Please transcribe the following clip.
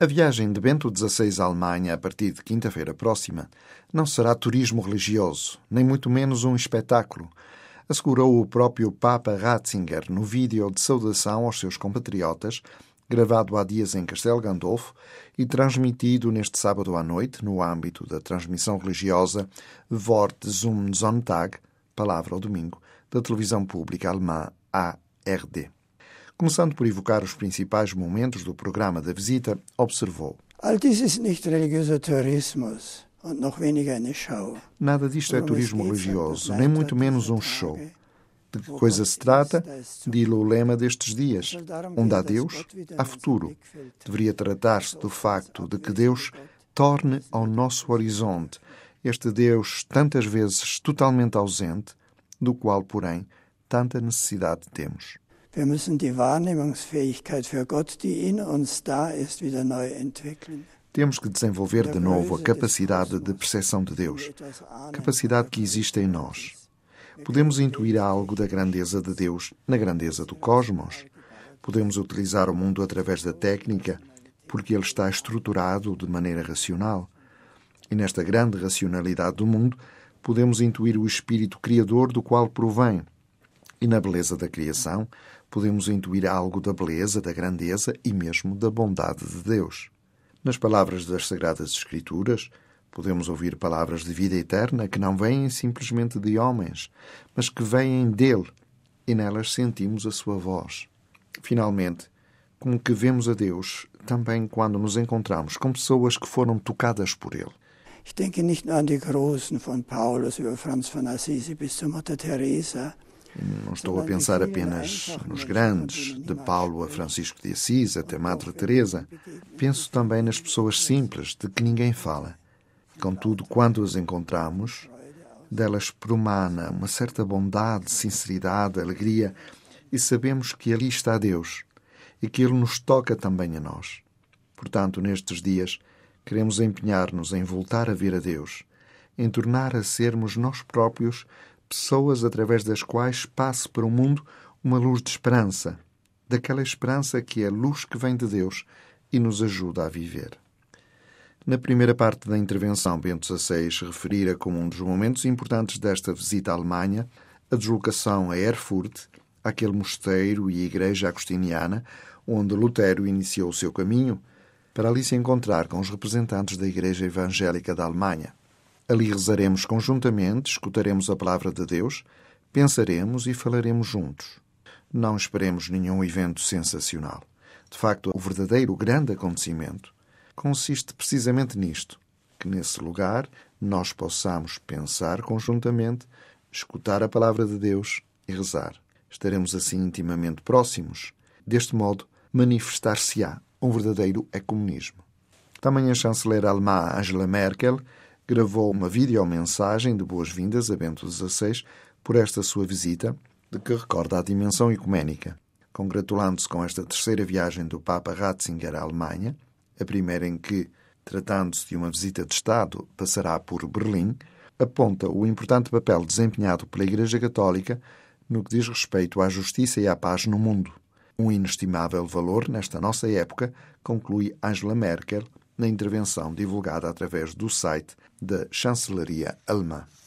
A viagem de Bento XVI à Alemanha a partir de quinta-feira próxima não será turismo religioso, nem muito menos um espetáculo, assegurou o próprio Papa Ratzinger no vídeo de saudação aos seus compatriotas, gravado há dias em Castelo Gandolfo e transmitido neste sábado à noite, no âmbito da transmissão religiosa Wort zum Sonntag, Palavra ao Domingo, da televisão pública alemã ARD. Começando por evocar os principais momentos do programa da visita, observou: All dies ist nicht religiöser Tourismus und noch weniger eine Schau. Nada disto é turismo religioso, nem muito menos um show. De que coisa se trata? Dilo o lema destes dias. Onde há Deus, há futuro. Deveria tratar-se do facto de que Deus torne ao nosso horizonte este Deus tantas vezes totalmente ausente, do qual, porém, tanta necessidade temos. Wir müssen die Wahrnehmungsfähigkeit für Gott, die in uns da ist, wieder neu entwickeln. Temos que desenvolver de novo a capacidade de percepção de Deus, capacidade que existe em nós. Podemos intuir algo da grandeza de Deus na grandeza do cosmos. Podemos utilizar o mundo através da técnica, porque ele está estruturado de maneira racional. E nesta grande racionalidade do mundo, podemos intuir o espírito criador do qual provém. E na beleza da criação, podemos intuir algo da beleza, da grandeza e mesmo da bondade de Deus. Nas palavras das Sagradas Escrituras, podemos ouvir palavras de vida eterna que não vêm simplesmente de homens, mas que vêm dele, e nelas sentimos a sua voz. Finalmente, como que vemos a Deus também quando nos encontramos com pessoas que foram tocadas por ele. Ich denke nicht nur an die Großen, von Paulus über Franz von Assisi bis zur Mutter Teresa. Não estou a pensar apenas nos grandes, de Paulo a Francisco de Assis, até Madre Teresa. Penso também nas pessoas simples, de que ninguém fala. Contudo, quando as encontramos, delas promana uma certa bondade, sinceridade, alegria, e sabemos que ali está Deus e que Ele nos toca também a nós. Portanto, nestes dias, queremos empenhar-nos em voltar a ver a Deus, em tornar a sermos nós próprios pessoas através das quais passe para o mundo uma luz de esperança, daquela esperança que é a luz que vem de Deus e nos ajuda a viver. Na primeira parte da intervenção, Bento XVI referira como um dos momentos importantes desta visita à Alemanha a deslocação a Erfurt, aquele mosteiro e igreja agostiniana onde Lutero iniciou o seu caminho, para ali se encontrar com os representantes da Igreja Evangélica da Alemanha. Ali rezaremos conjuntamente, escutaremos a palavra de Deus, pensaremos e falaremos juntos. Não esperemos nenhum evento sensacional. De facto, o verdadeiro grande acontecimento consiste precisamente nisto, que nesse lugar nós possamos pensar conjuntamente, escutar a palavra de Deus e rezar. Estaremos assim intimamente próximos. Deste modo, manifestar-se-á um verdadeiro ecumenismo. Também a chanceler alemã Angela Merkel gravou uma videomensagem de boas-vindas a Bento XVI por esta sua visita, de que recorda a dimensão ecuménica, congratulando-se com esta terceira viagem do Papa Ratzinger à Alemanha, a primeira em que, tratando-se de uma visita de Estado, passará por Berlim, aponta o importante papel desempenhado pela Igreja Católica no que diz respeito à justiça e à paz no mundo. Um inestimável valor nesta nossa época, conclui Angela Merkel na intervenção divulgada através do site da chancelaria alemã.